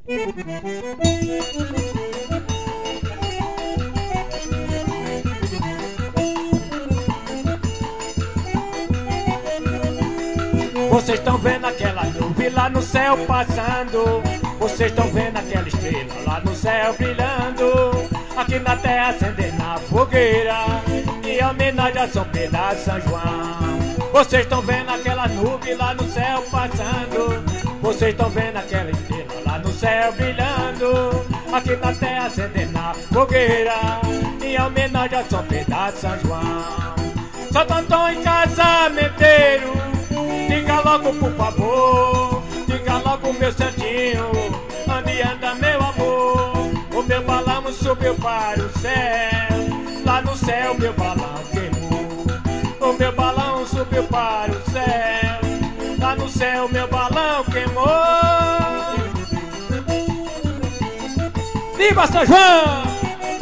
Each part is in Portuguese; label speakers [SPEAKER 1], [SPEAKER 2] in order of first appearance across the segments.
[SPEAKER 1] Vocês estão vendo aquela nuvem lá no céu passando. Vocês estão vendo aquela estrela lá no céu brilhando. Aqui na terra acendendo a fogueira em homenagem a São Pedro e São João. Vocês estão vendo aquela nuvem lá no céu passando. Vocês estão vendo aquela estrela lá no céu brilhando. Aqui na terra acendendo a fogueira em homenagem a São Pedro e São João. Santo Antônio casamenteiro, diga logo por favor, diga logo meu santinho, onde anda meu amor? O meu balão subiu para o céu, lá no céu meu balão queimou. O meu balão subiu para o céu, lá no céu meu balão queimou. Viva São João!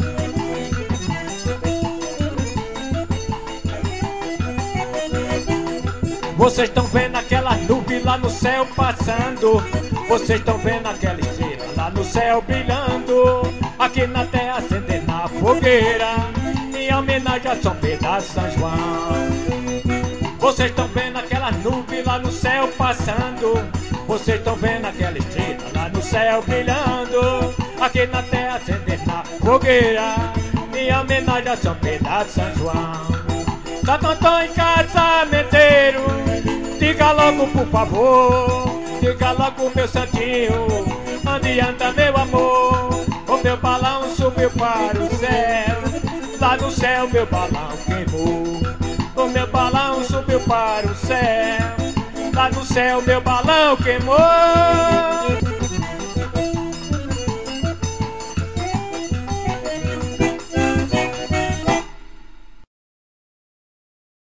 [SPEAKER 1] Vocês estão vendo aquela nuvem lá no céu passando. Vocês estão vendo aquela estrela lá no céu brilhando. Aqui na terra acendendo a fogueira em homenagem a São Pedro e São João. Vocês estão vendo aquela nuvem lá no céu passando. Vocês estão vendo aquela estrela lá no céu brilhando. Aqui na terra acendendo a fogueira em homenagem a São Pedro e São João. Santo Antônio casamenteiro, diga logo por favor, diga logo meu santinho, onde anda meu amor? O meu balão subiu para o céu, lá no céu meu balão queimou. O meu balão subiu para o céu, lá no céu meu balão queimou.